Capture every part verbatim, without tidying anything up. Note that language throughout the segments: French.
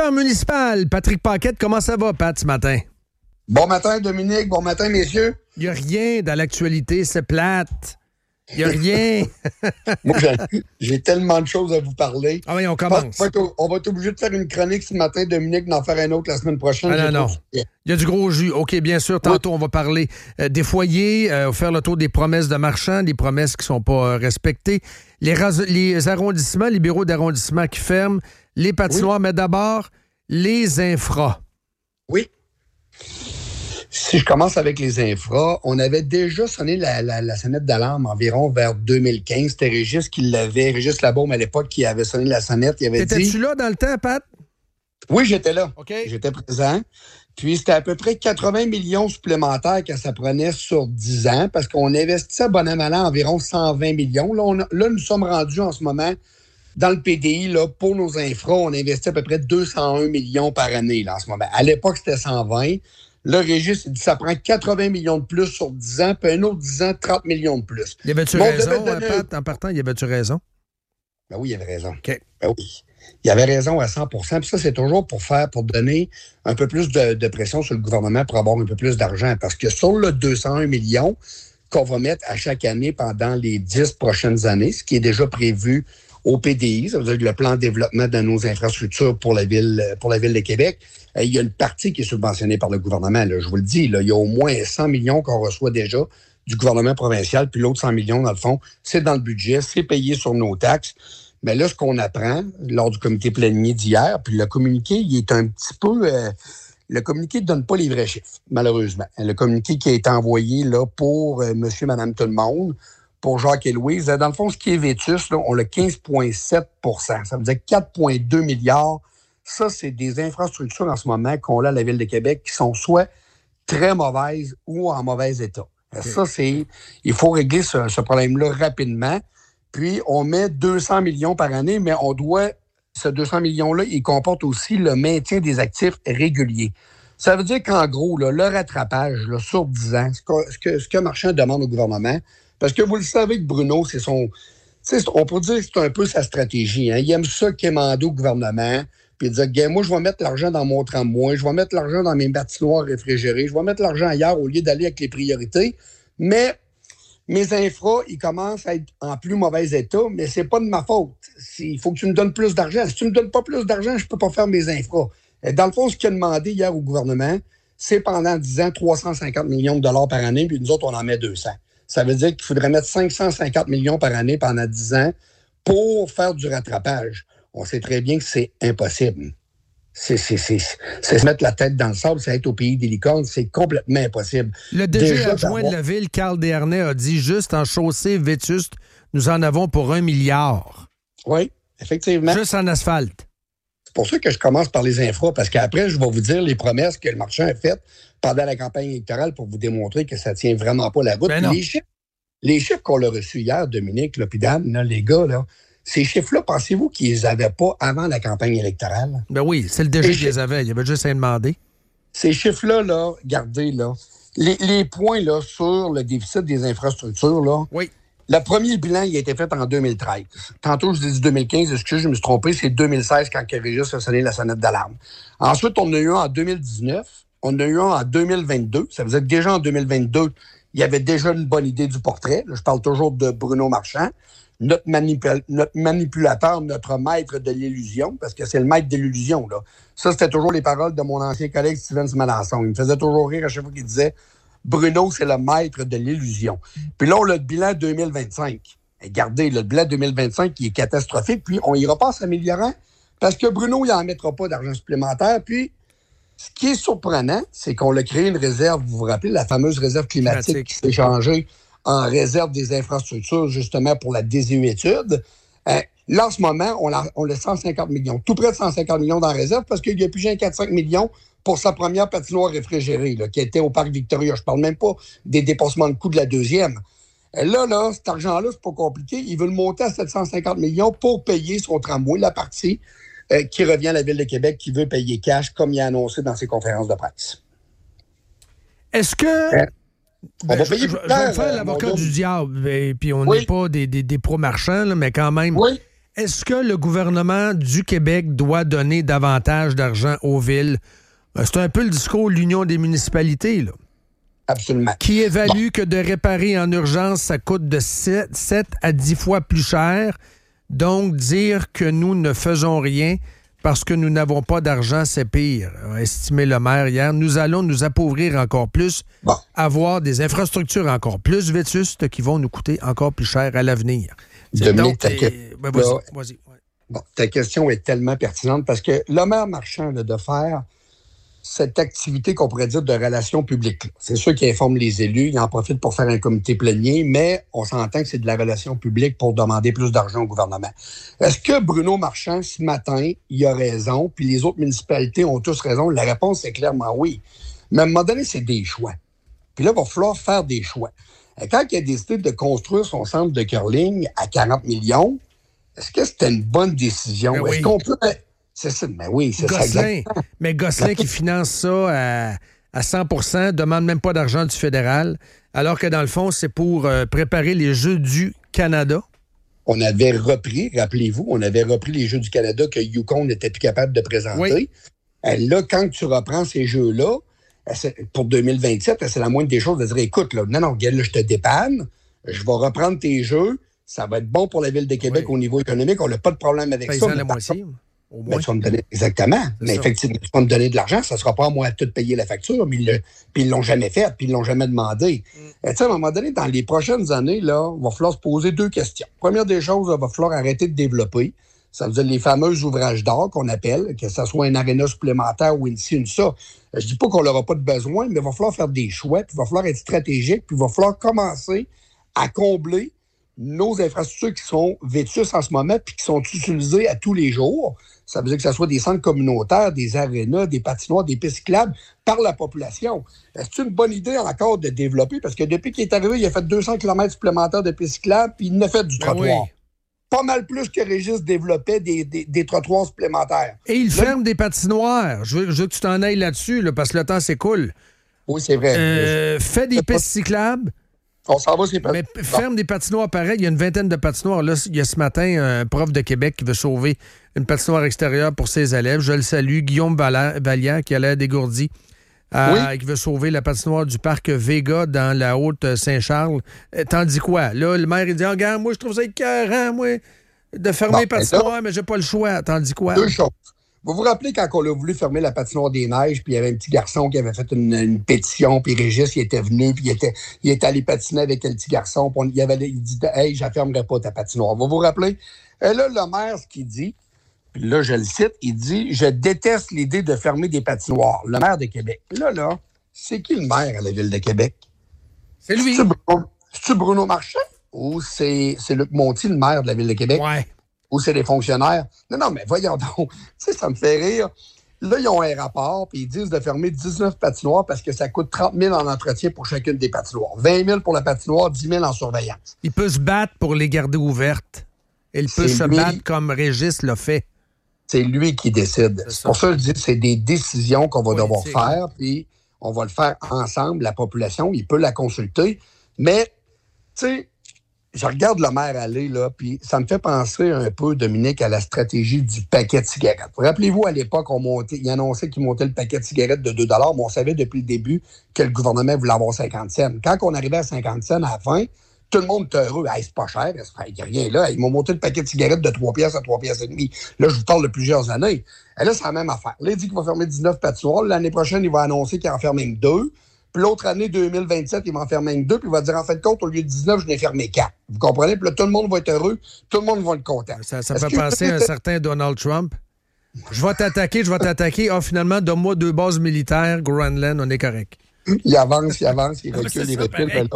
directeur municipal, Patrick Paquette. Comment ça va, Pat, ce matin? Bon matin, Dominique. Bon matin, messieurs. Il n'y a rien dans l'actualité, c'est plate. Il n'y a rien. Moi, j'ai, j'ai tellement de choses à vous parler. Ah oui, on commence. On va, être, on va être obligé de faire une chronique ce matin, Dominique, d'en faire un autre la semaine prochaine. Ah non, non. Il y a du gros jus. OK, bien sûr. Tantôt, oui. on va parler euh, des foyers, euh, faire le tour des promesses de marchands, des promesses qui ne sont pas euh, respectées, les, ras- les arrondissements, les bureaux d'arrondissement qui ferment, les patinoires, oui. mais d'abord, les infras. Oui. Si je commence avec les infras, on avait déjà sonné la, la, la sonnette d'alarme environ vers deux mille quinze. C'était Régis qui l'avait, Régis Labaume à l'époque, qui avait sonné la sonnette. Il avait T'étais-tu dit... là dans le temps, Pat? Oui, j'étais là. Okay. J'étais présent. Puis c'était à peu près quatre-vingts millions supplémentaires que ça prenait sur dix ans, parce qu'on investissait bon an, mal an environ cent vingt millions. Là, on a, là, nous sommes rendus en ce moment dans le P D I, là, pour nos infras, on investit à peu près deux cent un millions par année là, en ce moment. À l'époque, c'était cent vingt. Là, Régis, il dit ça prend quatre-vingts millions de plus sur dix ans, puis un autre dix ans, trente millions de plus. Y avait-tu bon, raison, donner... Pat, en partant? Y avait-tu raison? Ben oui, il avait raison. OK. Ben oui. Il avait raison à cent pour cent. Puis ça, c'est toujours pour faire, pour donner un peu plus de, de pression sur le gouvernement pour avoir un peu plus d'argent. Parce que sur le deux cent un millions qu'on va mettre à chaque année pendant les dix prochaines années, ce qui est déjà prévu au P D I, ça veut dire le plan de développement de nos infrastructures pour la ville, pour la ville de Québec, il y a une partie qui est subventionnée par le gouvernement. Là, je vous le dis, là, il y a au moins cent millions qu'on reçoit déjà du gouvernement provincial, puis l'autre cent millions, dans le fond, c'est dans le budget, c'est payé sur nos taxes. Mais là, ce qu'on apprend lors du comité plénier d'hier, puis le communiqué, il est un petit peu... Euh, le communiqué ne donne pas les vrais chiffres, malheureusement. Le communiqué qui a été envoyé là pour euh, monsieur, madame, tout le monde, pour Jacques et Louise, dans le fond, ce qui est vétus, là, on a quinze virgule sept pour cent. Ça veut dire quatre virgule deux milliards. Ça, c'est des infrastructures en ce moment qu'on a à la Ville de Québec qui sont soit très mauvaises ou en mauvais état. Okay. Ça, c'est... Il faut régler ce, ce problème-là rapidement. Puis, on met deux cents millions par année, mais on doit... Ce deux cents millions-là, il comporte aussi le maintien des actifs réguliers. Ça veut dire qu'en gros, là, le rattrapage là, sur dix ans, ce que, ce que, ce que Marchand demande au gouvernement, parce que vous le savez que Bruno, c'est son... On peut dire que c'est un peu sa stratégie. Hein. Il aime ça quémander au gouvernement, puis dire, gars, moi, je vais mettre l'argent dans mon tramway, je vais mettre l'argent dans mes patinoires réfrigérées, je vais mettre l'argent ailleurs au lieu d'aller avec les priorités. Mais mes infras, ils commencent à être en plus mauvais état, mais c'est pas de ma faute. Il faut que tu me donnes plus d'argent. Si tu me donnes pas plus d'argent, je peux pas faire mes infras. Dans le fond, ce qu'il a demandé hier au gouvernement, c'est pendant dix ans, trois cent cinquante millions de dollars par année, puis nous autres, on en met deux cents. Ça veut dire qu'il faudrait mettre cinq cent cinquante millions par année pendant dix ans pour faire du rattrapage. On sait très bien que c'est impossible. C'est, c'est, c'est, c'est se mettre la tête dans le sable, c'est être au pays des licornes, c'est complètement impossible. Le D G adjoint de la ville, Carl Desharnais, a dit juste en chaussée vétuste, nous en avons pour un milliard. Oui, effectivement. Juste en asphalte. C'est pour ça que je commence par les infras, parce qu'après, je vais vous dire les promesses que le marchand a faites pendant la campagne électorale pour vous démontrer que ça ne tient vraiment pas la route. Ben les chiffres, les chiffres qu'on a reçus hier, Dominique, là, puis Dan, là, les gars, là, ces chiffres-là, pensez-vous qu'ils les avaient pas avant la campagne électorale? Ben oui, c'est le D G qui les avait. Il avait juste à demander. Ces chiffres-là, là, regardez, là, les, les points là, sur le déficit des infrastructures, là, oui. Le premier bilan, il a été fait en deux mille treize. Tantôt, je dis deux mille quinze, excusez, je me suis trompé, c'est deux mille seize quand Régis a sonné la sonnette d'alarme. Ensuite, on en a eu un en deux mille dix-neuf, on en a eu un en deux mille vingt-deux. Ça veut dire que déjà en deux mille vingt-deux, il y avait déjà une bonne idée du portrait. Là, je parle toujours de Bruno Marchand, notre, manipul- notre manipulateur, notre maître de l'illusion, parce que c'est le maître de l'illusion. Là. Ça, c'était toujours les paroles de mon ancien collègue Steven Malençon. Il me faisait toujours rire à chaque fois qu'il disait Bruno, c'est le maître de l'illusion. Puis là, on a le bilan deux mille vingt-cinq. Et regardez, le bilan deux mille vingt-cinq qui est catastrophique, puis on ira pas en s'améliorant parce que Bruno, il n'en mettra pas d'argent supplémentaire. Puis, ce qui est surprenant, c'est qu'on a créé une réserve, vous vous rappelez, la fameuse réserve climatique, climatique. qui s'est changée en réserve des infrastructures, justement, pour la désuétude. Euh, là, en ce moment, on a, on a cent cinquante millions, tout près de cent cinquante millions dans la réserve parce qu'il y a plus de quatre à cinq millions pour sa première patinoire réfrigérée, là, qui était au Parc Victoria. Je parle même pas des dépassements de coûts de la deuxième. Là, là, cet argent-là, c'est pas compliqué. Il veut le monter à sept cent cinquante millions pour payer son tramway, la partie euh, qui revient à la Ville de Québec, qui veut payer cash, comme il a annoncé dans ses conférences de presse. Est-ce que... Euh, ben, on va je, payer je, plus je vais faire l'avocat du diable, et puis on n'est oui. pas des, des, des pro-marchands, là, mais quand même... Oui. Est-ce que le gouvernement du Québec doit donner davantage d'argent aux villes? C'est un peu le discours de l'Union des municipalités, là. Absolument. Qui évalue bon. que de réparer en urgence, ça coûte de sept à dix fois plus cher. Donc, dire que nous ne faisons rien parce que nous n'avons pas d'argent, c'est pire, a estimé le maire hier. Nous allons nous appauvrir encore plus, bon. avoir des infrastructures encore plus vétustes qui vont nous coûter encore plus cher à l'avenir. Dominique, ta, que... ben, vas-y, là, vas-y. Ouais. Bon, ta question est tellement pertinente parce que le maire Marchand là, de faire cette activité qu'on pourrait dire de relations publiques. C'est sûr qu'il informe les élus, il en profite pour faire un comité plénier, mais on s'entend que c'est de la relation publique pour demander plus d'argent au gouvernement. Est-ce que Bruno Marchand, ce matin, il a raison, puis les autres municipalités ont tous raison? La réponse est clairement oui. Mais à un moment donné, c'est des choix. Puis là, il va falloir faire des choix. Et quand il a décidé de construire son centre de curling à quarante millions, est-ce que c'était une bonne décision? Ben Est-ce oui. qu'on peut... C'est ça, mais oui, c'est Gosselin, ça. Exactement. Mais Gosselin qui finance ça à, à cent pour cent, demande même pas d'argent du fédéral, alors que dans le fond, c'est pour euh, préparer les Jeux du Canada. On avait repris, rappelez-vous, on avait repris les Jeux du Canada que Yukon n'était plus capable de présenter. Oui. Là, quand tu reprends ces Jeux-là, pour deux mille vingt-sept, c'est la moindre des choses de dire, écoute, là, non, non, regarde, là, je te dépanne, je vais reprendre tes Jeux, ça va être bon pour la Ville de Québec oui. au niveau économique, on n'a pas de problème avec Paysan ça. la moitié. Au moins. Ben, tu vas me donner, exactement. C'est mais ça. Effectivement, tu vas me donner de l'argent, ça ne sera pas à moi de tout payer la facture, mais ils le, puis ils ne l'ont jamais fait, puis ils ne l'ont jamais demandé. Mm. Et à un moment donné, dans les prochaines années, là, il va falloir se poser deux questions. Première des choses, il va falloir arrêter de développer. Ça veut dire les fameux ouvrages d'art qu'on appelle, que ce soit un aréna supplémentaire ou une ci, une ça. Je dis pas qu'on n'aura pas de besoin, mais il va falloir faire des choix, puis il va falloir être stratégique, puis il va falloir commencer à combler nos infrastructures qui sont vétustes en ce moment puis qui sont utilisées à tous les jours. Ça veut dire que ce soit des centres communautaires, des arénas, des patinoires, des pistes cyclables par la population. C'est une bonne idée encore de développer parce que depuis qu'il est arrivé, il a fait deux cents kilomètres supplémentaires de pistes cyclables puis il en a fait du ben trottoir. Oui. Pas mal plus que Régis développait des, des, des trottoirs supplémentaires. Et il là, ferme des patinoires. Je veux, je veux que tu t'en ailles là-dessus là, parce que le temps s'écoule. Oui, c'est vrai. Euh, fait des pistes cyclables. On s'en va, c'est pas... Mais ferme bon. des patinoires pareils. Il y a une vingtaine de patinoires. Là, il y a ce matin un prof de Québec qui veut sauver une patinoire extérieure pour ses élèves. Je le salue. Guillaume Vallière, qui a l'air dégourdi, euh, oui. qui veut sauver la patinoire du parc Vega dans la Haute-Saint-Charles. Tandis quoi? Là, le maire, il dit oh, « Regarde, moi, je trouve ça écœurant, moi, de fermer bon, les patinoires, là, mais j'ai pas le choix. » Tandis quoi? Deux choses. Vous vous rappelez quand on a voulu fermer la patinoire des Neiges, puis il y avait un petit garçon qui avait fait une, une pétition, puis Régis, il était venu, puis il était, il était allé patiner avec le petit garçon, puis on, il, avait, il dit « Hey, je ne fermerai pas ta patinoire. » Vous vous rappelez? Et là, le maire, ce qu'il dit, puis là, je le cite, il dit « Je déteste l'idée de fermer des patinoires. » Le maire de Québec. Là, là, c'est qui le maire à la Ville de Québec? C'est lui. C'est-tu Bruno, c'est-tu Bruno Marchand? Ou c'est, c'est Luc Monti, le maire de la Ville de Québec? Ouais. Ou c'est des fonctionnaires. Non, non, mais voyons donc. Tu sais, ça me fait rire. Là, ils ont un rapport, puis ils disent de fermer dix-neuf patinoires parce que ça coûte trente mille en entretien pour chacune des patinoires. vingt mille pour la patinoire, dix mille en surveillance. Il peut se battre pour les garder ouvertes. Il peut c'est se lui, battre comme Régis l'a fait. C'est lui qui décide. C'est, c'est pour ça que je dis que c'est des décisions qu'on va devoir faire, puis on va le faire ensemble, la population, il peut la consulter. Mais, tu sais, je regarde le maire aller, là, puis ça me fait penser un peu, Dominique, à la stratégie du paquet de cigarettes. Rappelez-vous, à l'époque, on montait, il annonçait qu'il montait le paquet de cigarettes de deux dollars, mais on savait depuis le début que le gouvernement voulait avoir cinquante cents. Quand on arrivait à cinquante cents à la fin, tout le monde était heureux. Hey, c'est pas cher, il n'y a rien là. Ils m'ont monté le paquet de cigarettes de trois piastres à trois piastres et demi. Là, je vous parle de plusieurs années. Et là, c'est la même affaire. Là, il dit qu'il va fermer dix-neuf patinoires. L'année prochaine, il va annoncer qu'il en ferme même deux. Puis l'autre année, deux mille vingt-sept, il va en fermer deux, puis il va dire, en fait de compte, au lieu de dix-neuf, je n'ai fermé quatre. Vous comprenez? Puis là, tout le monde va être heureux, tout le monde va être content. Ça, ça me fait penser à un certain Donald Trump. Je vais t'attaquer, je vais t'attaquer. Ah, finalement, donne-moi deux bases militaires, Groenland, on est correct. Il avance, il avance, il recule, il recule. Ben,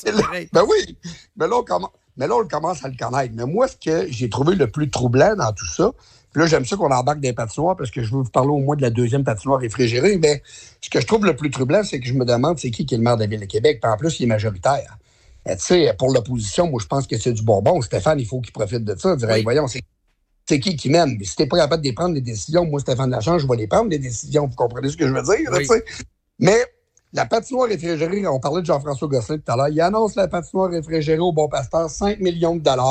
ben oui, mais là, on commence, mais là, on commence à le connaître. Mais moi, ce que j'ai trouvé le plus troublant dans tout ça, puis là, j'aime ça qu'on embarque des patinoires parce que je veux vous parler au moins de la deuxième patinoire réfrigérée. Mais ce que je trouve le plus troublant, c'est que je me demande c'est qui qui est le maire de la Ville de Québec. Puis en plus, il est majoritaire. Tu sais, pour l'opposition, moi, je pense que c'est du bonbon. Stéphane, il faut qu'il profite de ça. Dirait, oui. Voyons, c'est, c'est qui qui mène. Mais si t'es pas capable de prendre des décisions, moi, Stéphane Lachance, je vais les prendre, des décisions. Vous comprenez ce que je veux dire? Oui. Là, mais la patinoire réfrigérée, on parlait de Jean-François Gosselin tout à l'heure, il annonce la patinoire réfrigérée au Bon Pasteur, cinq millions de dollars.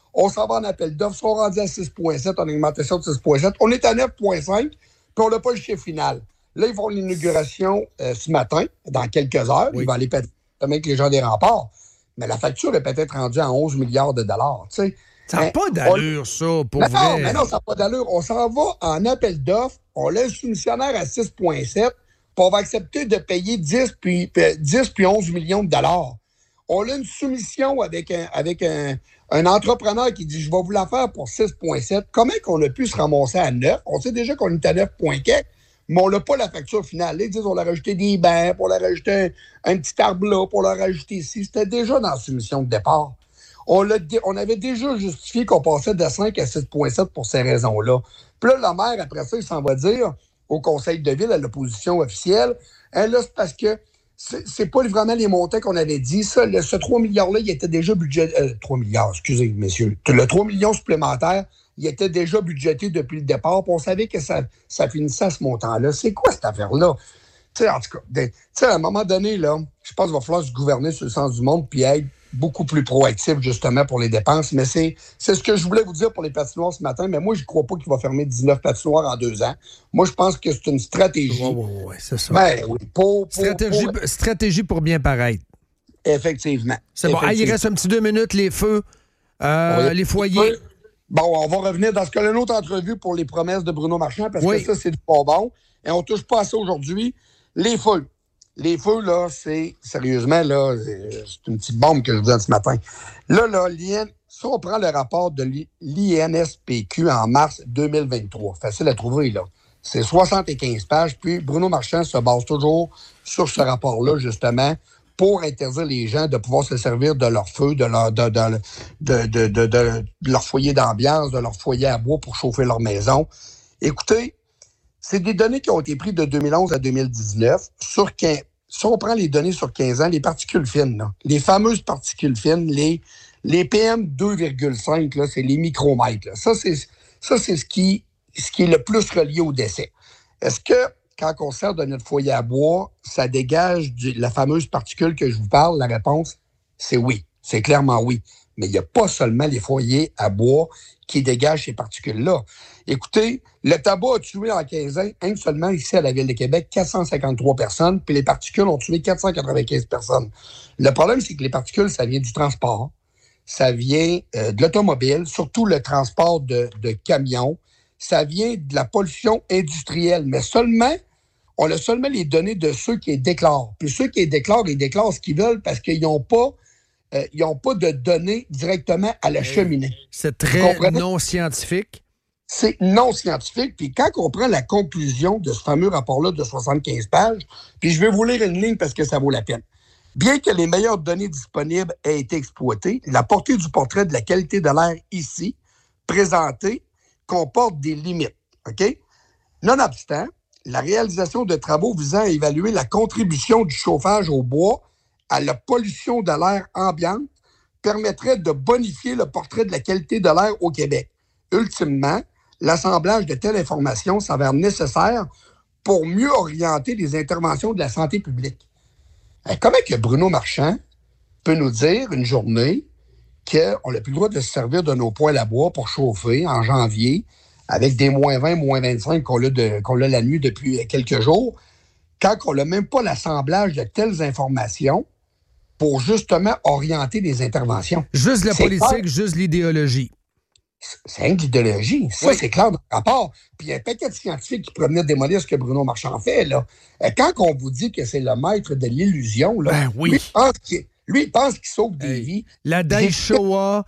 On s'en va en appel d'offres. Ils sont rendus à six virgule sept, on a augmenté ça de six virgule sept. On est à neuf virgule cinq, puis on n'a pas le chiffre final. Là, ils font l'inauguration euh, ce matin, dans quelques heures. Oui. Ils vont aller peut-être avec les gens des remparts. Mais la facture est peut-être rendue à onze milliards de dollars. T'sais. Ça n'a pas d'allure, on... ça, pour mais vrai. Non, mais non, ça n'a pas d'allure. On s'en va en appel d'offres, on laisse le soumissionnaire à six virgule sept, puis on va accepter de payer dix puis, dix puis onze millions de dollars. On a une soumission avec un, avec un, un entrepreneur qui dit « Je vais vous la faire pour six virgule sept ». Comment qu'on a pu se ramasser à neuf? On sait déjà qu'on est à neuf virgule quatre, mais on n'a pas la facture finale. Là, ils disent on a rajouté des bancs, on a rajouté un, un petit arbre là, on l'a rajouté ici. C'était déjà dans la soumission de départ. On, l'a, on avait déjà justifié qu'on passait de cinq à six virgule sept pour ces raisons-là. Puis là, la maire, après ça, il s'en va dire au conseil de ville, à l'opposition officielle, hein, là, c'est parce que c'est, c'est pas vraiment les montants qu'on avait dit. Ça, le, ce trois milliards-là, il était déjà budgété... Euh, trois milliards, excusez, messieurs. Le trois millions supplémentaires, il était déjà budgété depuis le départ, puis on savait que ça, ça finissait à ce montant-là. C'est quoi cette affaire-là? Tu sais, en tout cas, tu sais, à un moment donné, là, je pense qu'il va falloir se gouverner sur le sens du monde puis être beaucoup plus proactif, justement, pour les dépenses. Mais c'est, c'est ce que je voulais vous dire pour les patinoires ce matin. Mais moi, je ne crois pas qu'il va fermer dix-neuf patinoires en deux ans. Moi, je pense que c'est une stratégie. Oui, oui, oui, c'est ça. Ben, oui, pour, pour, stratégie, pour... stratégie pour bien paraître. Effectivement. C'est bon. Ah, il reste un petit deux minutes, les feux, euh, oui, les foyers. Feux. Bon, on va revenir dans ce cas-là, une autre entrevue pour les promesses de Bruno Marchand, parce oui. que ça, c'est du pas bon. Et on ne touche pas à ça aujourd'hui. Les feux. Les feux, là, c'est, sérieusement, là, c'est une petite bombe que je vous donne ce matin. Là, là, l'I N, si on prend le rapport de l'I N S P Q en mars deux mille vingt-trois, facile à trouver, là. C'est soixante-quinze pages, puis Bruno Marchand se base toujours sur ce rapport-là, justement, pour interdire les gens de pouvoir se servir de leur feu, de leur, de, de, de, de, de, de leur foyer d'ambiance, de leur foyer à bois pour chauffer leur maison. Écoutez, c'est des données qui ont été prises de deux mille onze à deux mille dix-neuf. Sur quinze, si on prend les données sur quinze ans, les particules fines, là, les fameuses particules fines, les, les P M deux virgule cinq, là, c'est les micromètres. Là. Ça, c'est, ça, c'est ce qui, ce qui est le plus relié au décès. Est-ce que, quand on sert de notre foyer à bois, ça dégage du, la fameuse particule que je vous parle? La réponse, c'est oui. C'est clairement oui. Mais il n'y a pas seulement les foyers à bois qui dégagent ces particules-là. Écoutez, le tabac a tué en quinze ans, un seulement ici à la Ville de Québec, quatre cent cinquante-trois personnes, puis les particules ont tué quatre cent quatre-vingt-quinze personnes. Le problème, c'est que les particules, ça vient du transport, ça vient euh, de l'automobile, surtout le transport de, de camions, ça vient de la pollution industrielle, mais seulement, on a seulement les données de ceux qui les déclarent. Puis ceux qui les déclarent, ils déclarent ce qu'ils veulent parce qu'ils n'ont pas Euh, ils n'ont pas de données directement à la cheminée. C'est très non scientifique. C'est non scientifique. Puis quand on prend la conclusion de ce fameux rapport-là de soixante-quinze pages, puis je vais vous lire une ligne parce que ça vaut la peine. Bien que les meilleures données disponibles aient été exploitées, la portée du portrait de la qualité de l'air ici, présenté, comporte des limites. OK? Nonobstant, la réalisation de travaux visant à évaluer la contribution du chauffage au bois à la pollution de l'air ambiante permettrait de bonifier le portrait de la qualité de l'air au Québec. Ultimement, l'assemblage de telles informations s'avère nécessaire pour mieux orienter les interventions de la santé publique. Comment que Bruno Marchand peut nous dire une journée qu'on n'a plus le droit de se servir de nos poêles à bois pour chauffer en janvier avec des moins vingt, moins vingt-cinq qu'on a, de, qu'on a la nuit depuis quelques jours, quand on n'a même pas l'assemblage de telles informations pour justement orienter les interventions. Juste la c'est politique, clair. Juste l'idéologie. C'est rien que l'idéologie. Ça, oui. C'est clair dans le rapport. Puis il y a un paquet de scientifiques qui pourraient venir démolir ce que Bruno Marchand fait. Là. Quand on vous dit que c'est le maître de l'illusion, là, ben oui. lui, il pense qu'il, lui, il pense qu'il sauve des hey. vies. La Daishoa,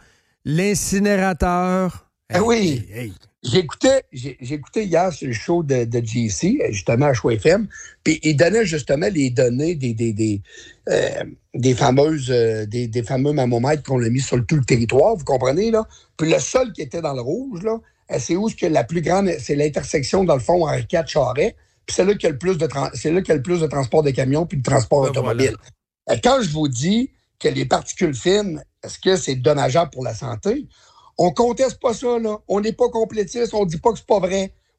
l'incinérateur. Hey, oui. Hey, hey. J'écoutais, j'ai, j'écoutais hier sur le show de, de J C, justement à Choix F M, puis il donnait justement les données des, des, des, euh, des fameuses, euh, des, des fameux mammomètres qu'on a mis sur le, tout le territoire, vous comprenez, là? Puis le seul qui était dans le rouge, là, c'est où que la plus grande, c'est l'intersection, dans le fond, Henri quatre Charest, puis c'est là qu'il y a le plus de, tra- c'est là qu'il y a le plus de transport de camions puis de transport ben automobile. Voilà. Quand je vous dis que les particules fines, est-ce que c'est dommageable pour la santé? On conteste pas ça, là. On n'est pas complétiste, on dit pas que c'est pas vrai.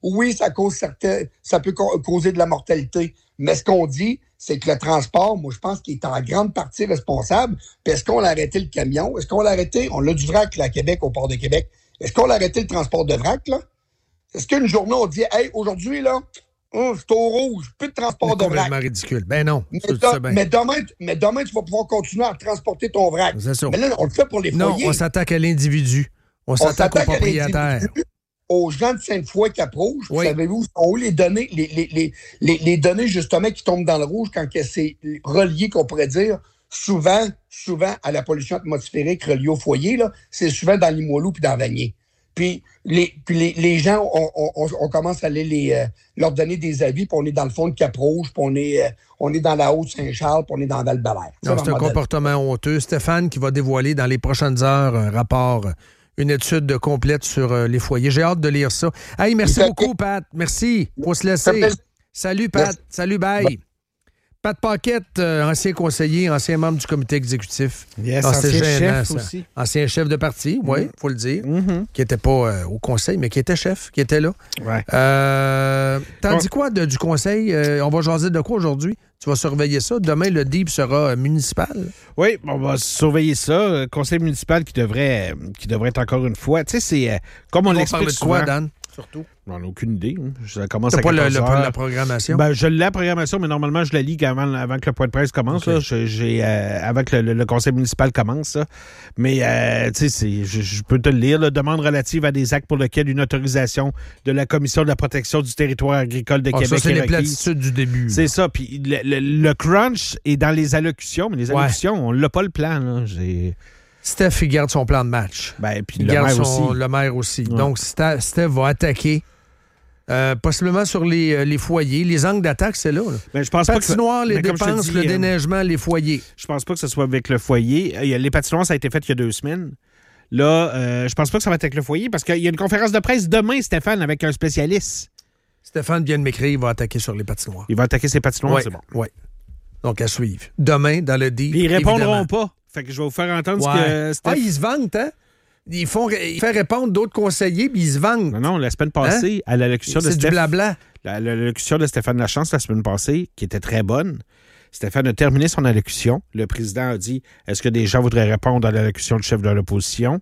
Oui, ça cause certains, ça peut causer de la mortalité. Mais ce qu'on dit, c'est que le transport, moi, je pense qu'il est en grande partie responsable. Puis est-ce qu'on l'a arrêté le camion? Est-ce qu'on l'a arrêté? On a du vrac, là, à Québec, au port de Québec. Est-ce qu'on l'a arrêté le transport de vrac, là? Est-ce qu'une journée, on dit, hey, aujourd'hui, là, oh, c'est au rouge, plus de transport de vrac. C'est complètement ridicule. Ben non. Mais, Ça, da- ça, ben. mais, demain, mais demain, tu vas pouvoir continuer à transporter ton vrac. C'est ça. Mais là, on le fait pour les Non, foyers. on s'attaque à l'individu. On On s'attaque au s'attaque à propriétaire. l'individu, aux gens de Sainte-Foy-Cap-Rouge. Oui. Savez-vous où sont où les données, les, les, les, les, les données, justement, qui tombent dans le rouge quand que c'est relié, qu'on pourrait dire, souvent, souvent à la pollution atmosphérique reliée au foyer, là, c'est souvent dans Limoilou puis dans Vanier. Puis les, puis les, les gens, on, on, on commence à aller les, euh, leur donner des avis, puis on est dans le fond de Cap-Rouge, puis on est, euh, on est dans la Haute-Saint-Charles, puis on est dans Val-Belair. Non, c'est un comportement honteux. Stéphane qui va dévoiler dans les prochaines heures un rapport, une étude complète sur euh, les foyers. J'ai hâte de lire ça. Hey, merci Ça beaucoup, fait... Pat. Merci. Faut se laisser. Salut, Pat. Merci. Salut, bye. Bon. Pat Paquette, euh, ancien conseiller, ancien membre du comité exécutif. Yes, non, ancien gênant, chef ça. aussi. Ancien chef de parti, oui, il mm-hmm. faut le dire. Mm-hmm. Qui n'était pas euh, au conseil, mais qui était chef, qui était là. Ouais. Euh, T'en dis quoi de, du conseil? Euh, on va jaser de quoi aujourd'hui? Tu vas surveiller ça. Demain, le D I P sera euh, municipal. Oui, on va surveiller ça. Conseil municipal qui devrait, qui devrait être encore une fois. Tu sais, c'est euh, comme on, on l'explique de souvent. Quoi, Dan? Surtout. On n'a aucune idée. Hein. Ça commence T'as à pas le, le, heures. la programmation? Ben, je l'ai la programmation, mais normalement, je la lis avant, avant que le point de presse commence. Okay. Là. Je, j'ai, euh, avant que le, le, le conseil municipal commence. Là. Mais, euh, tu sais, je, je peux te le lire. Là, demande relative à des actes pour lesquels une autorisation de la Commission de la protection du territoire agricole de oh, Québec ça, c'est est les requise. platitudes du début. C'est là. Ça. Puis le, le, le crunch est dans les allocutions, mais les allocutions, ouais. on l'a pas le plan. Là. J'ai... Steph, il garde son plan de match. Ben, puis il le garde maire son, aussi. Le maire aussi. Ouais. Donc, Steph va attaquer. Euh, possiblement sur les, euh, les foyers. Les angles d'attaque, c'est là. là. Ben, je pense patinoire, pas que... les mais dépenses, dis, le euh... déneigement, les foyers. Je pense pas que ce soit avec le foyer. Les patinoires, ça a été fait il y a deux semaines. Là, euh, je pense pas que ça va être avec le foyer parce qu'il y a une conférence de presse demain, Stéphane, avec un spécialiste. Stéphane vient de m'écrire, il va attaquer sur les patinoires. Il va attaquer ses patinoires, ouais, c'est bon. Oui. Donc, à suivre. Demain, dans le D I P. Puis ils répondront évidemment. pas. Fait que je vais vous faire entendre ouais. ce que Steph... Ah, ils se vantent, hein? Ils font ils font répondre d'autres conseillers, puis ils se vantent. Non, non, la semaine passée, hein? à l'allocution de C'est Steph... du blabla. La, l'allocution de Stéphane Lachance la semaine passée, qui était très bonne. Stéphane a terminé son allocution. Le président a dit, est-ce que des gens voudraient répondre à l'allocution du chef de l'opposition?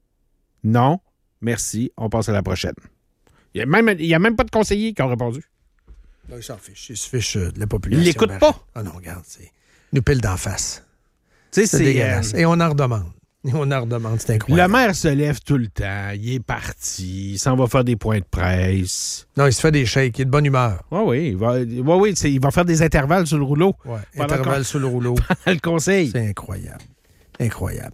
Non. Merci. On passe à la prochaine. Il n'y a, a même pas de conseillers qui ont répondu. Non, il s'en fiche. Il se fiche de la population. Il l'écoute pas. Ah non, regarde, c'est... Il nous pile d'en face. C'est, c'est dégueulasse. Euh... Et on en redemande. Et on en redemande. C'est incroyable. Le maire se lève tout le temps. Il est parti. Il s'en va faire des points de presse. Non, il se fait des shakes. Il est de bonne humeur. Oui, oui. Il va, ouais, oui, il va faire des intervalles sur le rouleau. Oui, intervalles sur le rouleau. Le conseil. C'est incroyable. Incroyable.